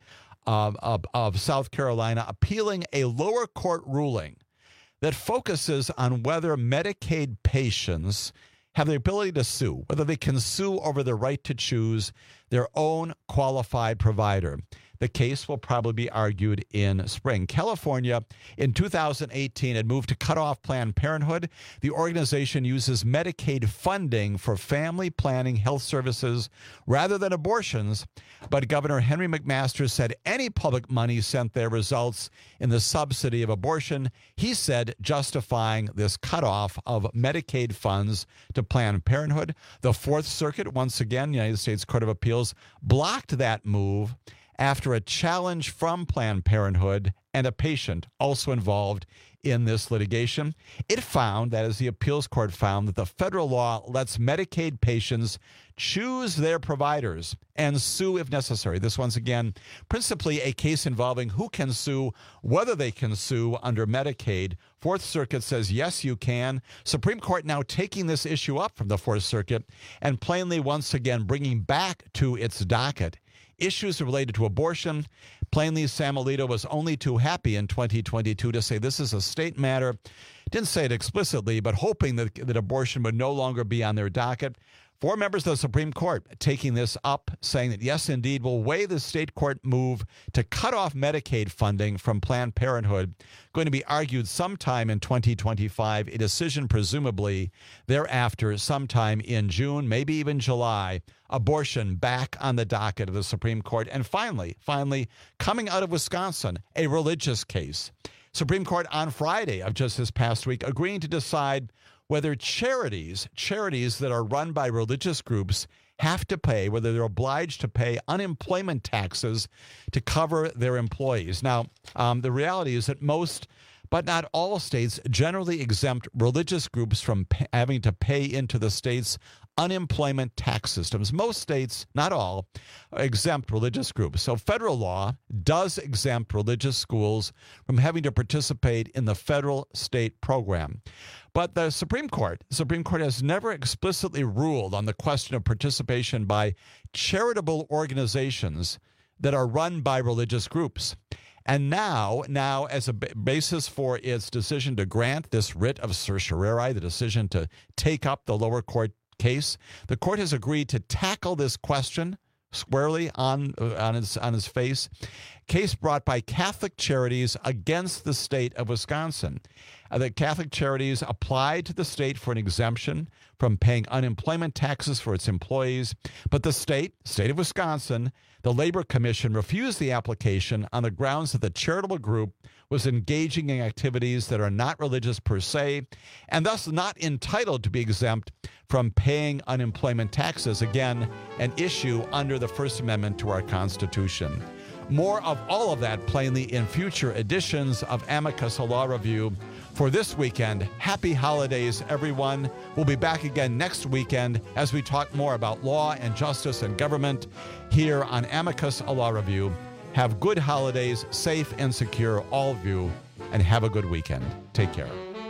of South Carolina, appealing a lower court ruling that focuses on whether Medicaid patients have the ability to sue, whether they can sue over the right to choose their own qualified provider. The case will probably be argued in spring. California, in 2018, had moved to cut off Planned Parenthood. The organization uses Medicaid funding for family planning health services rather than abortions. But Governor Henry McMaster said any public money sent there results in the subsidy of abortion. He said justifying this cutoff of Medicaid funds to Planned Parenthood. The Fourth Circuit, once again, United States Court of Appeals, blocked that move after a challenge from Planned Parenthood and a patient also involved in this litigation. It found, that is, the appeals court found, that the federal law lets Medicaid patients choose their providers and sue if necessary. This, once again, principally a case involving who can sue, whether they can sue under Medicaid. Fourth Circuit says, yes, you can. Supreme Court now taking this issue up from the Fourth Circuit and plainly, once again, bringing back to its docket issues related to abortion. Plainly, Sam Alito was only too happy in 2022 to say this is a state matter. Didn't say it explicitly, but hoping that abortion would no longer be on their docket. 4 members of the Supreme Court taking this up, saying that, yes, indeed, will weigh the state court move to cut off Medicaid funding from Planned Parenthood, going to be argued sometime in 2025, a decision presumably thereafter sometime in June, maybe even July. Abortion back on the docket of the Supreme Court. And finally, coming out of Wisconsin, a religious case. Supreme Court on Friday of just this past week agreeing to decide whether charities that are run by religious groups have to pay, whether they're obliged to pay unemployment taxes to cover their employees. Now, the reality is that most, but not all states generally exempt religious groups from having to pay into the state's unemployment tax systems. Most states, not all, exempt religious groups. So federal law does exempt religious schools from having to participate in the federal state program. But the Supreme Court has never explicitly ruled on the question of participation by charitable organizations that are run by religious groups. And now, as a basis for its decision to grant this writ of certiorari, the decision to take up the lower court case, the court has agreed to tackle this question squarely on its face. Case brought by Catholic Charities against the state of Wisconsin. The Catholic Charities applied to the state for an exemption from paying unemployment taxes for its employees, but the state of Wisconsin, the Labor Commission, refused the application on the grounds that the charitable group was engaging in activities that are not religious per se, and thus not entitled to be exempt from paying unemployment taxes, again, an issue under the First Amendment to our Constitution. More of all of that plainly in future editions of Amicus, a Law Review. For this weekend, happy holidays, everyone. We'll be back again next weekend as we talk more about law and justice and government here on Amicus, a Law Review. Have good holidays, safe and secure, all of you, and have a good weekend. Take care.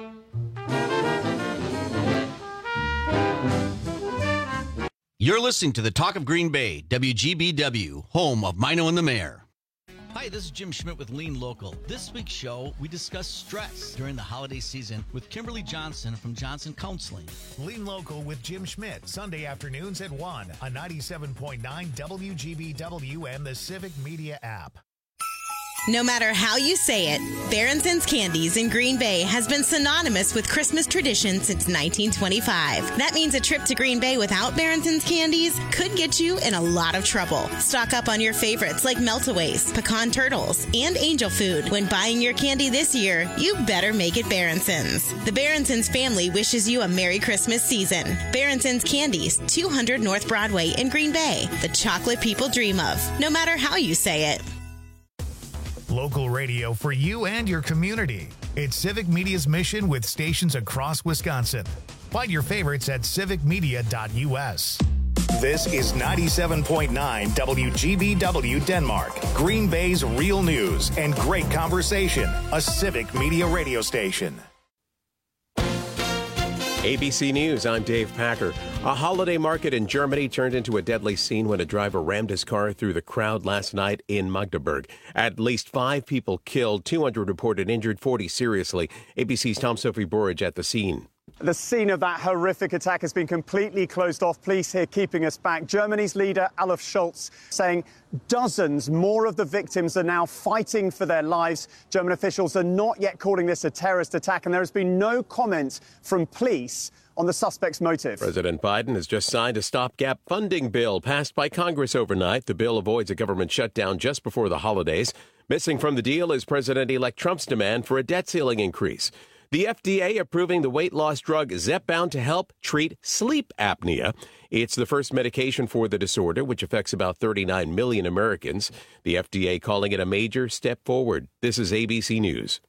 You're listening to the Talk of Green Bay, WGBW, home of Mino and the Mayor. Hi, this is Jim Schmidt with Lean Local. This week's show, we discuss stress during the holiday season with Kimberly Johnson from Johnson Counseling. Lean Local with Jim Schmidt, Sunday afternoons at 1 on 97.9 WGBW and the Civic Media app. No matter how you say it, Baronson's Candies in Green Bay has been synonymous with Christmas tradition since 1925. That means a trip to Green Bay without Baronson's Candies could get you in a lot of trouble. Stock up on your favorites like Meltaways, Pecan Turtles, and Angel Food. When buying your candy this year, you better make it Baronson's. The Baronson's family wishes you a Merry Christmas season. Baronson's Candies, 200 North Broadway in Green Bay. The chocolate people dream of, no matter how you say it. Local radio for you and your community. It's Civic Media's mission with stations across Wisconsin. Find your favorites at civicmedia.us. This is 97.9 WGBW Denmark, Green Bay's real news and great conversation, a Civic Media radio station. ABC News, I'm Dave Packer. A holiday market in Germany turned into a deadly scene when a driver rammed his car through the crowd last night in Magdeburg. At least 5 people killed, 200 reported injured, 40 seriously. ABC's Tom-Sophie Burridge at the scene. The scene of that horrific attack has been completely closed off. Police here keeping us back. Germany's leader, Olaf Scholz, saying dozens more of the victims are now fighting for their lives. German officials are not yet calling this a terrorist attack, and there has been no comment from police on the suspect's motive. President Biden has just signed a stopgap funding bill passed by Congress overnight. The bill avoids a government shutdown just before the holidays. Missing from the deal is President-elect Trump's demand for a debt ceiling increase. The FDA approving the weight loss drug Zepbound to help treat sleep apnea. It's the first medication for the disorder, which affects about 39 million Americans. The FDA calling it a major step forward. This is ABC News.